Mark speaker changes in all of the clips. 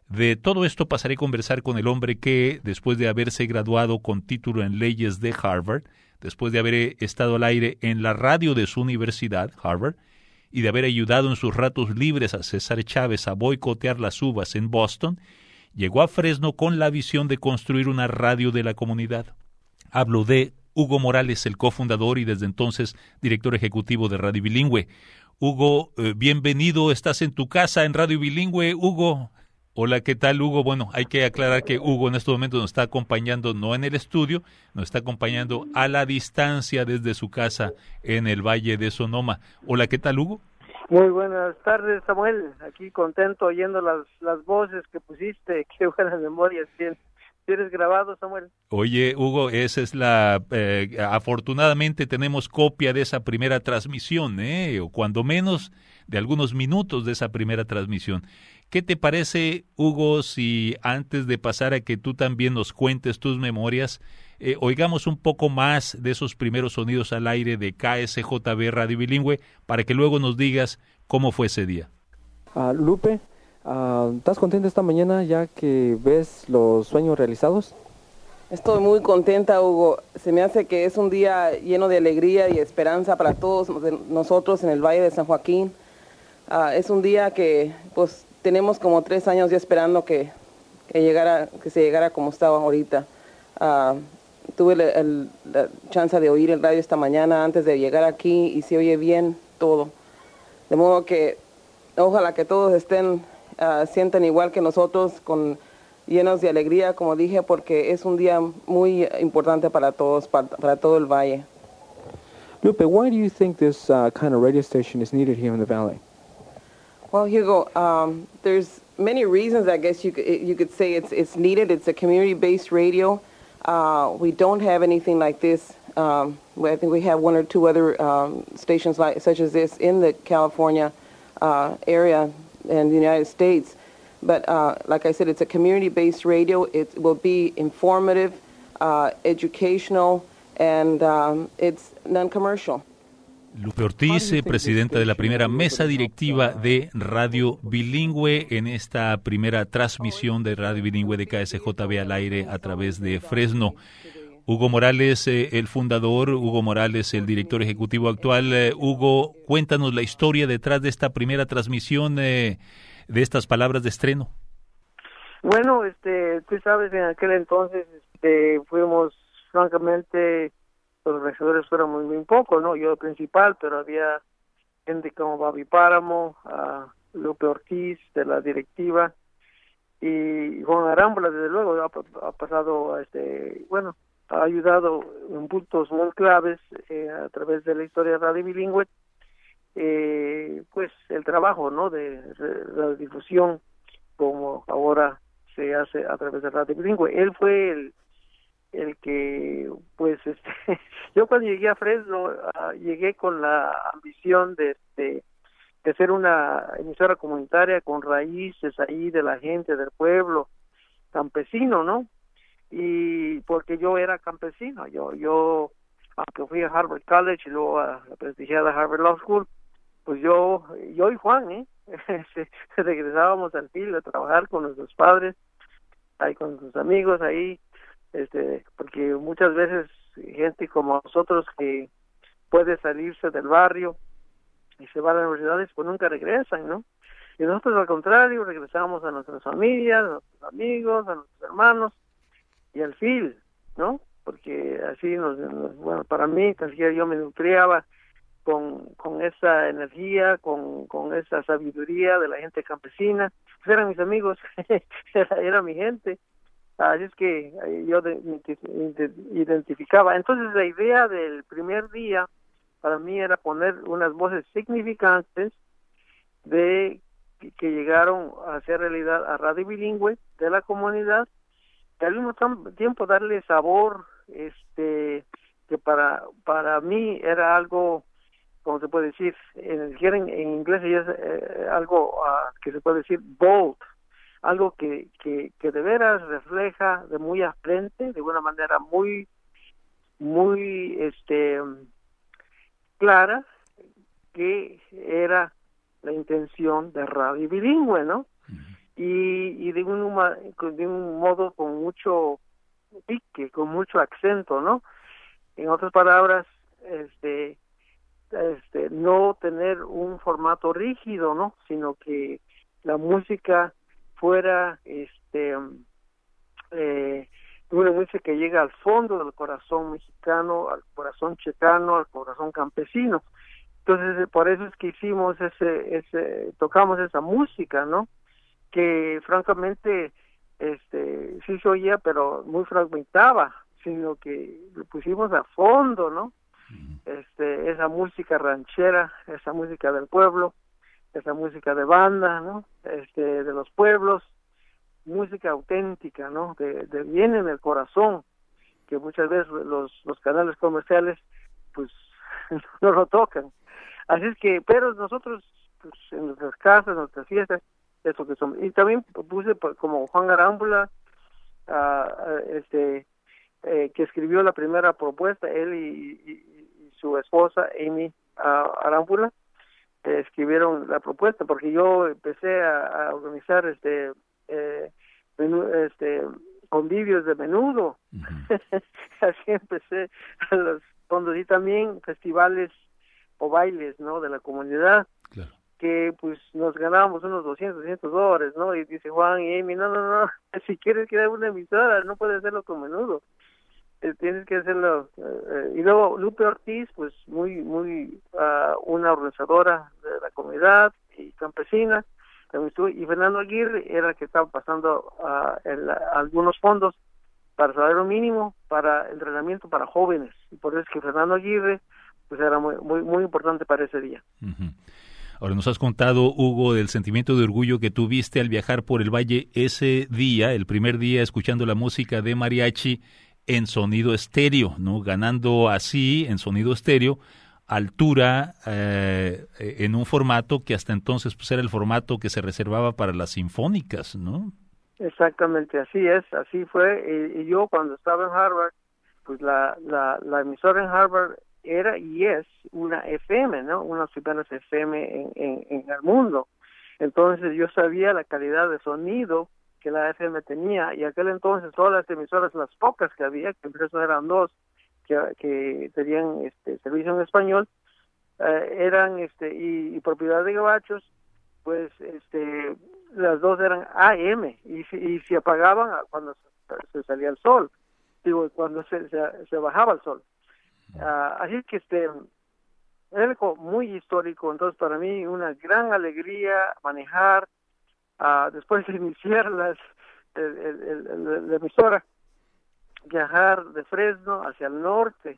Speaker 1: De todo esto pasaré a conversar con el hombre que, después de haberse graduado con título en leyes de Harvard, después de haber estado al aire en la radio de su universidad, Harvard, y de haber ayudado en sus ratos libres a César Chávez a boicotear las uvas en Boston, llegó a Fresno con la visión de construir una radio de la comunidad. Hablo de Hugo Morales, el cofundador y desde entonces director ejecutivo de Radio Bilingüe. Hugo, bienvenido, estás en tu casa en Radio Bilingüe. Hugo. Hola, ¿qué tal, Hugo? Bueno, hay que aclarar que Hugo en estos momentos nos está acompañando no en el estudio, nos está acompañando a la distancia desde su casa en el Valle de Sonoma. Hola, ¿qué tal, Hugo?
Speaker 2: Muy buenas tardes, Samuel. Aquí contento oyendo las voces que pusiste. Qué buenas memorias tienes grabado, Samuel.
Speaker 1: Oye, Hugo, esa es afortunadamente tenemos copia de esa primera transmisión, o cuando menos de algunos minutos de esa primera transmisión. ¿Qué te parece, Hugo, si antes de pasar a que tú también nos cuentes tus memorias, oigamos un poco más de esos primeros sonidos al aire de KSJB Radio Bilingüe para que luego nos digas cómo fue ese día?
Speaker 3: Lupe, ¿estás contenta esta mañana ya que ves los sueños realizados?
Speaker 4: Estoy muy contenta, Hugo. Se me hace que es un día lleno de alegría y esperanza para todos nosotros en el Valle de San Joaquín. Es un día que pues tenemos como 3 años ya esperando que se llegara como estaba ahorita. Tuve la chance de oír el radio esta mañana antes de llegar aquí y se oye bien todo. De modo que ojalá que todos sientan igual que nosotros, llenos de alegría, como dije, porque es un día muy importante para todos, para todo el valle.
Speaker 3: Lupe, why do you think this kind of radio station is needed here in the valley?
Speaker 4: Well, Hugo, there's many reasons. I guess you could say it's needed. It's a community-based radio. We don't have anything like this. I think we have 1 or 2 other stations such as this in the California area and the United States. But like I said, it's a community-based radio. It will be informative, educational, and it's non-commercial.
Speaker 1: Lupe Ortiz, presidenta de la primera mesa directiva de Radio Bilingüe en esta primera transmisión de Radio Bilingüe de KSJB al aire a través de Fresno. Hugo Morales, el fundador, Hugo Morales, el director ejecutivo actual. Hugo, cuéntanos la historia detrás de esta primera transmisión de estas palabras de estreno.
Speaker 2: Bueno, tú sabes, en aquel entonces fuimos francamente... Los regidores fueron muy pocos, ¿no? Yo el principal, pero había gente como Babi Páramo, Lupe Ortiz de la directiva y Juan Arámbula, desde luego, ha pasado, ha ayudado en puntos muy claves a través de la historia de Radio Bilingüe, pues el trabajo, ¿no? De la difusión, como ahora se hace a través de Radio Bilingüe. Él fue el que, pues, yo cuando llegué a Fresno, llegué con la ambición de ser una emisora comunitaria con raíces ahí de la gente, del pueblo, campesino, ¿no? Y porque yo era campesino, yo aunque fui a Harvard College y luego a la prestigiada Harvard Law School, pues yo y Juan, regresábamos al field a trabajar con nuestros padres, ahí con nuestros amigos ahí, porque muchas veces gente como nosotros que puede salirse del barrio y se va a las universidades, pues nunca regresan, ¿no? Y nosotros al contrario, regresamos a nuestras familias, a nuestros amigos, a nuestros hermanos y al field, ¿no? Porque así bueno, para mí, casi yo me nutriaba con esa energía, con esa sabiduría de la gente campesina. Pues eran mis amigos, era mi gente. Así es que yo identificaba. Entonces la idea del primer día para mí era poner unas voces significantes de que llegaron a hacer realidad a Radio Bilingüe de la comunidad y al mismo tiempo darle sabor, que para mí era algo, como se puede decir, en inglés es algo que se puede decir bold, algo que de veras refleja de muy a frente, de una manera muy clara, que era la intención de Radio Bilingüe, ¿no? y de un modo con mucho pique, con mucho acento, ¿no? En otras palabras, no tener un formato rígido, ¿no? Sino que la música fuera una música que llega al fondo del corazón mexicano, al corazón chicano, al corazón campesino. Entonces, por eso es que hicimos tocamos esa música, ¿no? Que francamente sí se oía, pero muy fragmentaba, sino que lo pusimos a fondo, ¿no? Esa música ranchera, esa música del pueblo, esa música de banda, ¿no? De los pueblos, música auténtica, ¿no? De bien en el corazón, que muchas veces los canales comerciales pues no lo tocan. Así es que, pero nosotros pues, en nuestras casas, en nuestras fiestas, eso que somos. Y también puse como Juan Arámbula, que escribió la primera propuesta, él y su esposa Amy Arámbula escribieron la propuesta, porque yo empecé a organizar convivios de menudo. Así empecé a los fondos, y también festivales o bailes, ¿no? De la comunidad. Claro. Que pues nos ganábamos unos $200, ¿no? Y dice Juan y Amy, no, si quieres crear una emisora, no puedes hacerlo con menudo. Tienes que hacerlo. Y luego Lupe Ortiz, pues muy una organizadora de la comunidad y campesina, y Fernando Aguirre era el que estaba pasando algunos fondos para salario mínimo, para entrenamiento para jóvenes, y por eso es que Fernando Aguirre pues era muy importante para ese día.
Speaker 1: Ahora nos has contado, Hugo, del sentimiento de orgullo que tuviste al viajar por el valle ese día, el primer día, escuchando la música de mariachi en sonido estéreo, ¿no? Ganando así, en sonido estéreo, altura en un formato que hasta entonces pues era el formato que se reservaba para las sinfónicas, ¿no?
Speaker 2: Exactamente, así es, así fue. Y yo cuando estaba en Harvard, pues la emisora en Harvard era y es una FM, ¿no? Una de las primeras FM en el mundo. Entonces yo sabía la calidad de sonido que la FM tenía, y aquel entonces todas las emisoras, las pocas que había, que por eso eran dos, que tenían servicio en español, eran y propiedad de gabachos, pues las dos eran AM, y se apagaban cuando se salía el sol, digo, cuando se bajaba el sol. Así que es algo muy histórico. Entonces para mí una gran alegría manejar después de iniciar la emisora, viajar de Fresno hacia el norte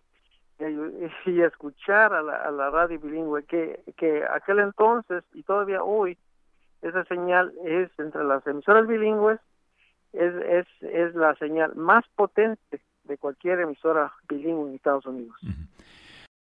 Speaker 2: y escuchar a la radio bilingüe, que aquel entonces y todavía hoy esa señal es entre las emisoras bilingües, es la señal más potente de cualquier emisora bilingüe en Estados Unidos.